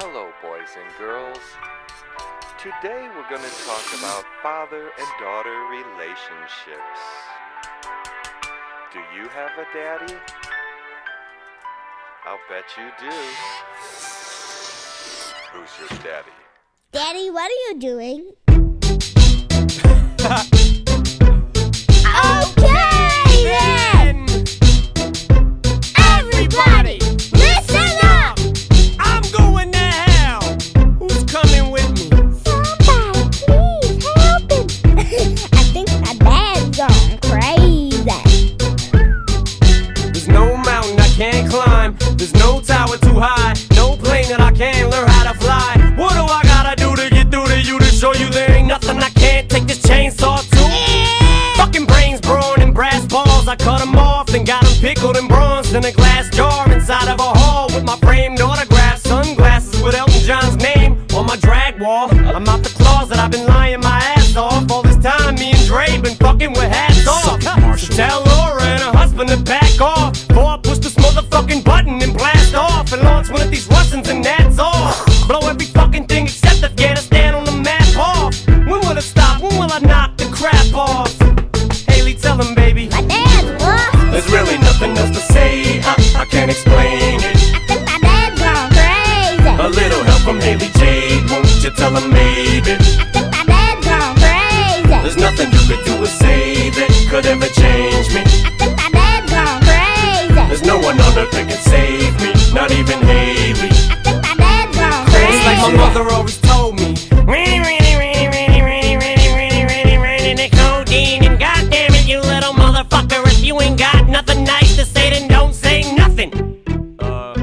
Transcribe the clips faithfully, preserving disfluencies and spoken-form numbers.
Hello, boys and girls. Today we're going to talk about father and daughter relationships. Do you have a daddy? I'll bet you do. Who's your daddy? Daddy, what are you doing? Okay then! Everybody, listen up! I'm going to hell! Who's coming with me? Somebody, please help him! I think my dad's gone crazy. There's no mountain I can't climb. There's no tower too high. No plane that I can't learn how to fly. What do I gotta do to get through to you to show you there ain't nothing I can't take this chainsaw to? Fucking brains brawn and brass balls. I cut them off, then got them pickled and bronzed in a glass jar inside of a hall with my framed autograph, sunglasses with Elton John's name on my drag wall. I'm out the closet, I've been lying my ass off. All this time, me and Dre been fucking with hats off. So tell Laura and her husband to back off, before I push this motherfucking button and blast off and launch one of these Russians and that's all. Blow every fucking thing except Afghanistan on the map off. When will it stop? When will I knock the crap off? Haley, tell him, baby. My dad's lost. There's really nothing else to say. I, I can't explain it. I think my dad's gone crazy. A little help from Haley Jade, won't you tell him maybe? I think my dad's gone crazy. There's nothing you could do or say that could ever change me. I think my dad's gone crazy. There's no one on earth that can save me, not even Haley. I think my dad's gone crazy. It's like my mother always told me, Rainy, rainy, rainy, rainy, rainy, rainy, rainy, rainy, rainy, the codeine. And goddamn it, you little motherfucker, if you ain't got nothing nice to say, then don't say nothing. Uh,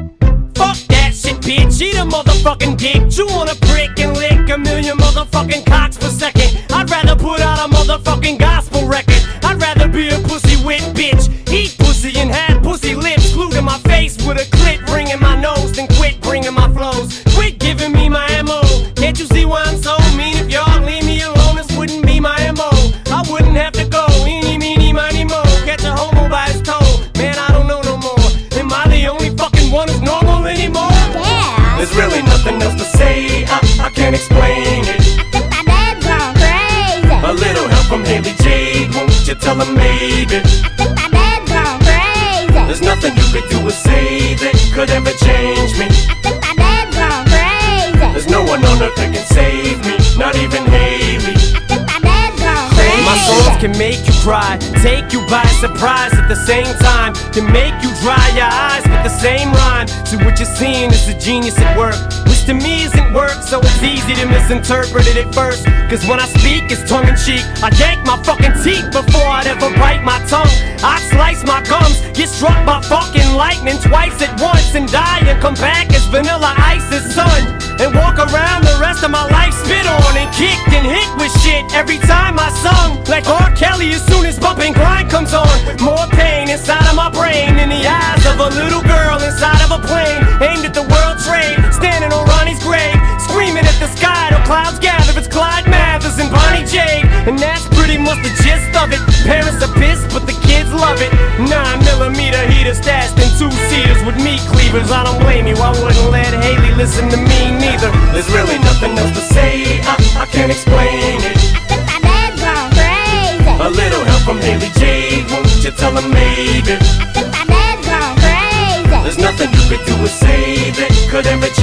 fuck that shit, bitch. Eat a motherfucking dick. Chew on a prick and lick a million motherfucking cocks per second. I'd rather put out a motherfucking gospel record. I'd rather be a pussy wit bitch. Eat pussy and have pussy lips glued to my face with a clit ring in my nose. Then quit bringing my flows. Quit giving me my M O. Can't you see why I'm so mean? If y'all leave me alone, this wouldn't be my M O. I wouldn't have to go. Eeny, meeny, miny, mo. Catch a homo by his toe. Man, I don't know no more. Am I the only fucking one who's normal anymore? Yeah. There's really nothing else to say. I, I can't explain it. I think my dad's gone crazy. A little help from Haley Jade, won't you tell him maybe? I think my dad's gone crazy. There's nothing you could do or say that could ever change me. I think my dad's gone crazy. There's no one on earth that can save me, not even Haley. I think my dad's gone crazy. My songs can make you cry, take you by surprise at the same time, can make you dry your eyes with the same rhyme. So what you're seeing is a genius at work, which to me isn't work, so it's easy to misinterpret it at first. Cause when I speak, it's tongue-in-cheek. I yank my fucking teeth before I'd ever bite my tongue. I'd slice my gums, get struck by fucking lightning twice at once, and die and come back as Vanilla Ice's son, and walk around the rest of my life spit on and kicked and hit with shit every time I sung. Like R. Kelly as soon as bumping grind comes on. More pain inside of my brain than the eyes of a little girl inside of a plane aimed at the World Trade, standing on Ronnie's grave, screaming at the sky till clouds gather. It's Clyde Mathers and Bonnie Jade, and that's pretty much the gist of it. Parents are pissed, but the kids love it. Nine millimeter heater stashed in two seaters with meat cleavers. I don't blame you, I wouldn't let Haley listen to me neither. There's really nothing else to say. I, I can't explain it. I think my dad's gone crazy. A little help from Haley Jade, won't you tell him maybe? I think my dad's gone crazy. There's nothing you could do or say that could ever